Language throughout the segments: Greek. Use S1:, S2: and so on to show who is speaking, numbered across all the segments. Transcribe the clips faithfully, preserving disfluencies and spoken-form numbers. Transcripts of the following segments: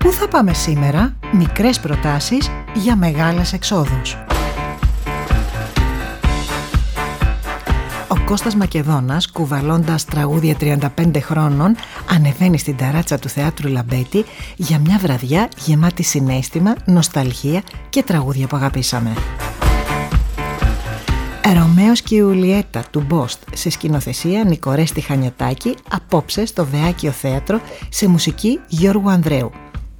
S1: Πού θα πάμε σήμερα? Μικρές προτάσεις για μεγάλες εξόδους. Ο Κώστας Μακεδόνας, κουβαλώντας τραγούδια τριάντα πέντε χρόνων, ανεβαίνει στην ταράτσα του Θεάτρου Λαμπέτη για μια βραδιά γεμάτη συναίσθημα, νοσταλγία και τραγούδια που αγαπήσαμε. Ρωμαίος και Ιουλιέτα του Μπόστ σε σκηνοθεσία Νικορέστη Χανιωτάκη, απόψε στο Βεάκιο Θέατρο σε μουσική Γιώργου Ανδρέου.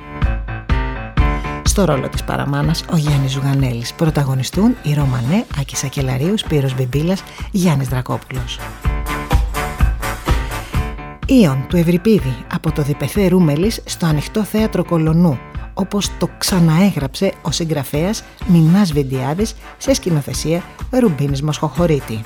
S1: Στο ρόλο της παραμάνας ο Γιάννης Ζουγανέλης. Πρωταγωνιστούν η Ρωμανέ, Άκης Ακελαρίου, Σπύρος Μπιμπίλας, Γιάννης Δρακόπουλος. Ιον του Ευρυπίδη από το Διπεθέ Ρούμελης στο Ανοιχτό Θέατρο Κολονού, όπως το ξαναέγραψε ο συγγραφέας Μινάς Βιντιάδης σε σκηνοθεσία Ρουμπίνης Μοσχοχωρίτη.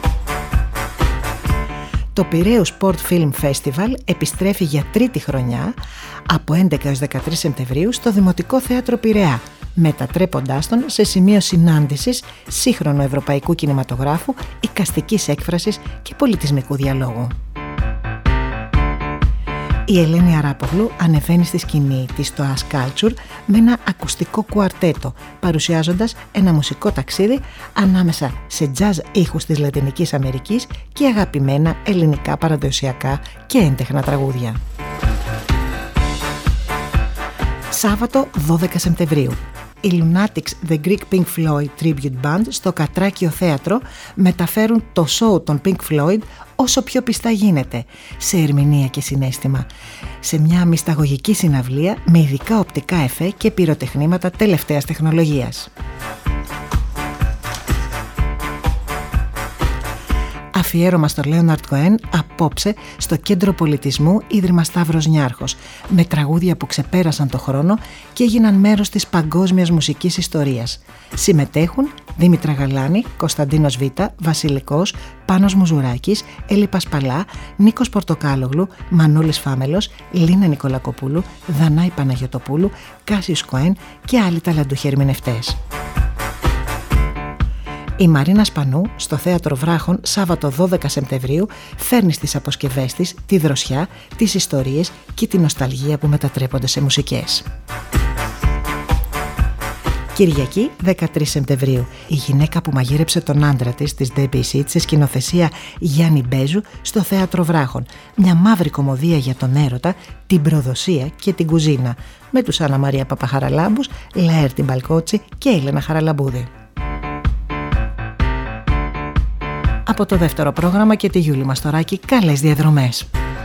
S1: Το Πειραίους Sport Film Festival επιστρέφει για τρίτη χρονιά από έντεκα έως δεκατρείς Σεπτεμβρίου στο Δημοτικό Θέατρο Πειραιά, μετατρέποντάς τον σε σημείο συνάντησης σύγχρονου ευρωπαϊκού κινηματογράφου, εικαστικής έκφρασης και πολιτισμικού διαλόγου. Η Ελένη Αράπογλου ανεβαίνει στη σκηνή της στο As Culture με ένα ακουστικό κουαρτέτο, παρουσιάζοντας ένα μουσικό ταξίδι ανάμεσα σε jazz ήχους της Λατινικής Αμερικής και αγαπημένα ελληνικά παραδοσιακά και έντεχνα τραγούδια. Σάββατο δώδεκα Σεπτεμβρίου. Οι Lunatics The Greek Pink Floyd Tribute Band στο Κατράκιο Θέατρο μεταφέρουν το show των Pink Floyd όσο πιο πιστά γίνεται, σε ερμηνεία και συναίσθημα, σε μια μυσταγωγική συναυλία με ειδικά οπτικά εφέ και πυροτεχνήματα τελευταίας τεχνολογίας. Αφιέρωμα στο Λέοναρντ Κοέν απόψε στο Κέντρο Πολιτισμού Ίδρυμα Σταύρος Νιάρχος, με τραγούδια που ξεπέρασαν το χρόνο και έγιναν μέρος της παγκόσμιας μουσικής ιστορίας. Συμμετέχουν Δήμητρα Γαλάνη, Κωνσταντίνος Β, Βασιλικός, Πάνος Μουζουράκης, Έλλη Πασπαλά, Νίκος Πορτοκάλογλου, Μανούλης Φάμελος, Λίνα Νικολακοπούλου, Δανάη Παναγιωτοπούλου, Κάσιος Κοέν και άλλοι ταλαντούχοι ερμηνευτές. Η Μαρίνα Σπανού στο Θέατρο Βράχων Σάββατο δώδεκα Σεπτεμβρίου φέρνει στις αποσκευές της τη δροσιά, τις ιστορίες και τη νοσταλγία που μετατρέπονται σε μουσικές. Κυριακή δεκατρείς Σεπτεμβρίου. Η γυναίκα που μαγείρεψε τον άντρα της, της Debbie Seed, σε σκηνοθεσία Γιάννη Μπέζου στο Θέατρο Βράχων. Μια μαύρη κωμωδία για τον έρωτα, την προδοσία και την κουζίνα, με τους Άννα Μαρία Παπαχαραλάμπους, Λαέρτη Μπαλκότσι και Έλενα Χαραλαμπούδη. Από το δεύτερο πρόγραμμα και τη Γιούλη Μαστοράκη, καλές διαδρομές.